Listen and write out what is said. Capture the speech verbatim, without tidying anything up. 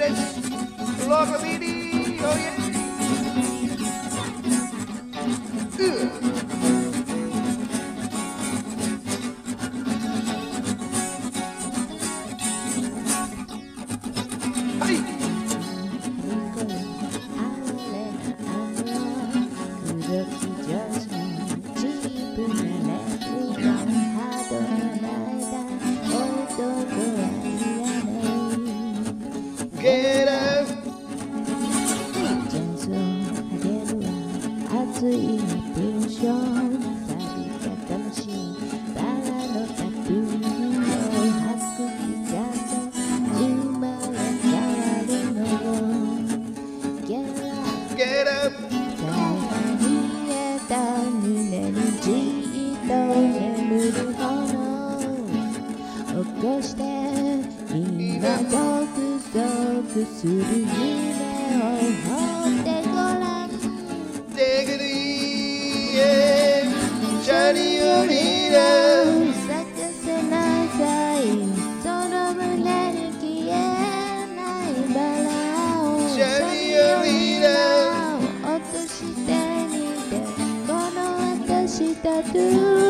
Let's rock a beat. Oh yeah. Uh. Hey. Get up. 熱い文章旅が楽しいバラのタトゥーを吐く気が生まれ変わるのよ Get up 見えた胸にじっと眠る炎起こして今ゾクゾクする夢を追ってごらん Take it easy, Shiny Olina. 咲かせなさいその胸に消えないバラを Shiny Olina. 落としてみてこの私タトゥー